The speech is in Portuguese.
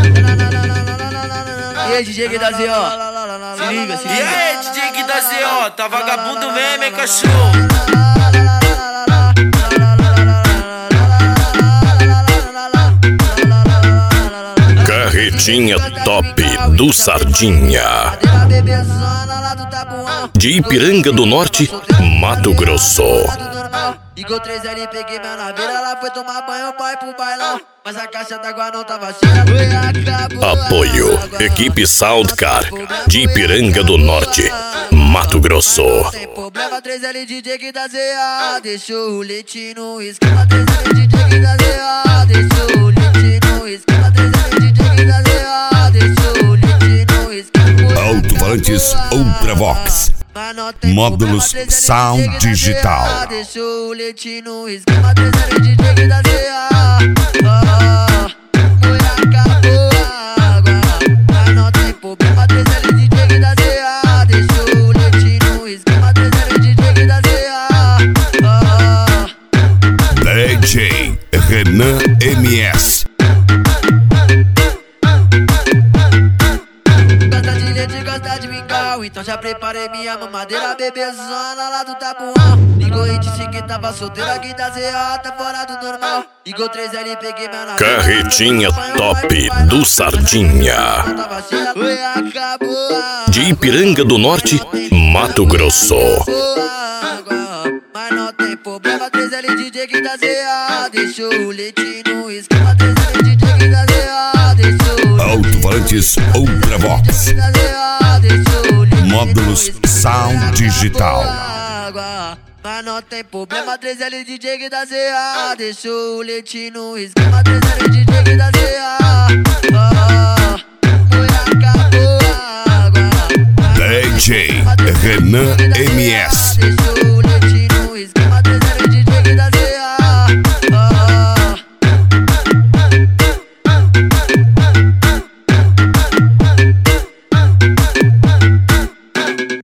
E aí, DJ Guida Z, ó. Se liga, se liga. E aí, DJ Guida Z, ó. Tá vagabundo mesmo, hein, cachorro? Carretinha top do Sardinha, de Ipiranga do Norte, Mato Grosso. Ligou 3L, peguei minha naveira, ela foi tomar banho, pai pro bailão. Mas a caixa d'água não tava cheia. Apoio, equipe Soundcar, de Ipiranga do Norte, Mato Grosso. Tem problema, 3L, DJ Guida Z, deixou o leite no esquema. 3L, DJ Guida Z, deixou o leite no esquema. 3L, DJ Guida Z, deixou o leite no esquema. Alto-falantes Ultravox, módulos Sound Digital. Deixou o leite no esquema. 3L, DJ Guida Z, acabou a água, mas não tem problema. 3L, DJ Guida Z, deixou o leite no esquema. 3L, DJ Guida Z, DJ Renan MS. gosta de leite, gosta de mingau, então já preparei minha mamadeira. Bebezona lá do Tabuão. Ligou e disse que tava solteira, Guida Z, tá fora do normal. Ligou 3L, peguei minha naveira. Carretinha top do Sardinha, de Ipiranga do Norte, Mato Grosso. Mas não tem problema, 3L, DJ Guida Z, deixou o leite no esquema. 3L, DJ Guida Z, deixou o Alto-falantes Ultravox, módulos Sound Digital. Mas não tem problema, 3L, DJ Guida Z, deixou o leite no esquema. 3L, DJ Guida Z, acabou a água. DJ Renan MS.